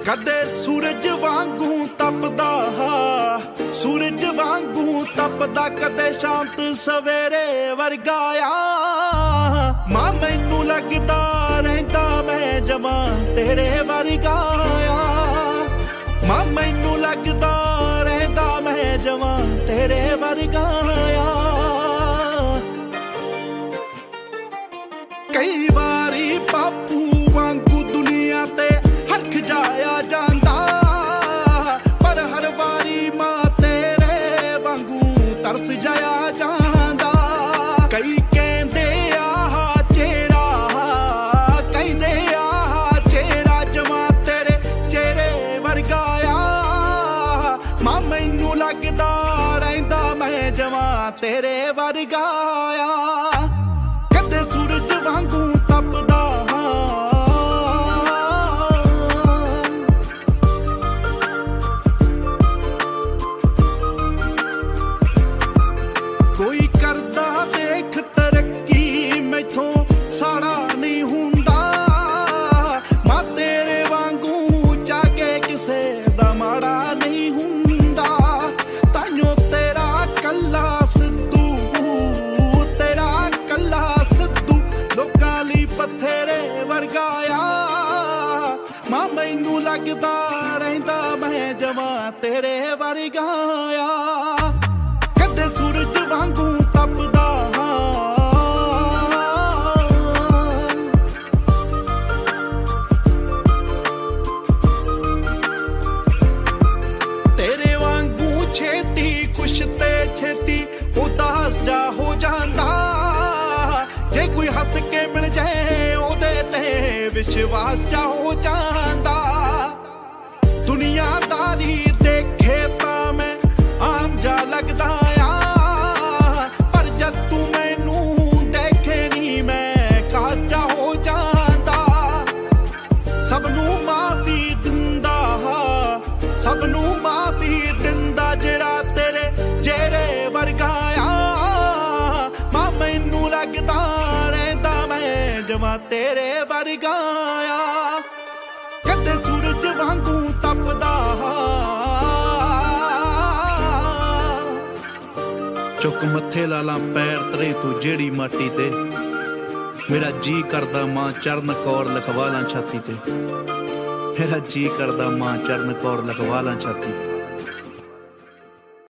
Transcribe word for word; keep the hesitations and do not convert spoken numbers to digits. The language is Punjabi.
ਕਦੇ ਸੂਰਜ ਵਾਂਗੂ ਤਪਦਾ, ਸੂਰਜ ਵਾਂਗੂ ਤਪਦਾ, ਕਦੇ ਸ਼ਾਂਤ ਸਵੇਰੇ ਵਰਗਾ ਆ। ਮਾਂ ਮੈਨੂੰ ਲੱਗਦਾ ਰਹਿੰਦਾ ਮੈਂ ਜਮਾਂ ਤੇਰੇ ਵਰਗਾ ਆ। ਮਾਂ ਮੈਨੂੰ ਲੱਗਦਾ ਰਹਿੰਦਾ ਮੈਂ ਜਮਾਂ ਤੇਰੇ ਵਰਗਾ ਆ। ਕਈ ਵਾਰੀ ਬਾਪੂ ਵਾਂਗੂ ਦੁਨੀਆ ਤੇ ਹਰਖ ਜਾਇਆ ਜਾਂਦਾ, ਪਰ ਹਰ ਵਾਰੀ ਮਾਂ ਤੇਰੇ ਵਾਂਗੂ ਤਰਸ ਜਾਇਆ ਜਾਂਦਾ। ਕਈ ਕਹਿੰਦੇ ਆਹ ਚਿਹਰਾ, ਕਹਿੰਦੇ ਆਹ ਚਿਹਰਾ ਜਮਾਂ ਤੇਰੇ ਚਿਹਰੇ ਵਰਗਾ ਆ। ਮਾਂ ਮੈਨੂੰ ਲੱਗਦਾ ਰਹਿੰਦਾ ਮੈਂ ਜਮਾਂ ਤੇਰੇ ਵਰਗਾ ਆ। ਕਦੇ ਸੂਰਜ ਵਾਂਗੂ ਤਪਦਾ, ਕੋਈ ਕਰਦਾ ਦੇਖ ਤਰੱਕੀ ਮੈਥੋਂ ਸਾੜਾ ਨਹੀਂ ਹੁੰਦਾ। ਮਾਂ ਤੇਰੇ ਵਾਂਗੂ ਜਾ ਕੇ ਕਿਸੇ ਦਾ ਮਾੜਾ ਨਹੀਂ ਹੁੰਦਾ। ਤਾਈਓ ਤੇਰਾ ਕੱਲਾ ਸਿੱਧੂ, ਤੇਰਾ ਕੱਲਾ ਸਿੱਧੂ ਲੋਕਾਂ ਲਈ ਬਥੇਰੇ ਵਰਗਾ ਆ। ਮਾਂ ਮੈਨੂੰ ਲੱਗਦਾ ਰਹਿੰਦਾ ਮੈਂ ਜਮਾਂ ਤੇਰੇ ਵਰਗਾ ਆ। ਕਦੇ ਸੂਰਜ ਵਾਂਗੂ ਤਪਦਾ, ਤੇਰੇ ਵਾਂਗੂ ਛੇਤੀ ਖੁਸ਼ ਤੇ ਛੇਤੀ ਉਦਾਸ ਜਾ ਹੋ ਜਾਂਦਾ। ਜੇ ਕੋਈ ਹੱਸ ਕੇ ਮਿਲ ਜਾਏ ਉਹਦੇ ਤੇ ਵਿਸ਼ਵਾਸ ਜਾ ਹੋ ਜਾਂਦਾ। ਦੁਨੀਆਦਾਰੀ ਦੇਖੇ ਤਾਂ ਮੈਂ ਆਮ ਜਾ ਲੱਗਦਾ ਆ, ਪਰ ਜਦ ਤੂੰ ਮੈਨੂੰ ਦੇਖੇ ਨੀ ਮੈਂ ਖਾਸ ਜਾ ਹੋ ਜਾਂਦਾ। ਸਭ ਨੂੰ ਮਾਫੀ ਦਿੰਦਾ, ਸਭ ਨੂੰ ਮਾਫੀ ਦਿੰਦਾ ਜਿਹੜਾ ਤੇਰੇ ਜਿਹੜੇ ਵਰਗਾ ਆ। ਮਾਂ ਮੈਨੂੰ ਲੱਗਦਾ ਰਹਿੰਦਾ ਮੈਂ ਜਮਾਂ ਤੇਰੇ ਵਰਗਾ ਆ। ਕਦੇ ਸੂਰਜ ਵਾਂਗੂ ਤਪਦਾ, ਚੁੱਕ ਮੱਥੇ ਲਾ ਲਾਂ ਪੈਰ ਤਰੇ ਤੂੰ ਜਿਹੜੀ ਮਾਟੀ ਤੇ। ਮੇਰਾ ਜੀ ਕਰਦਾ ਮਾਂ ਚਰਨ ਕੌਰ ਲਿਖਵਾ ਲਾਂ ਛਾਤੀ ਤੇ। ਮੇਰਾ ਜੀ ਕਰਦਾ ਮਾਂ ਚਰਨ ਕੌਰ ਲਿਖਵਾ ਲਾਂ ਛਾਤੀ ਤੇ।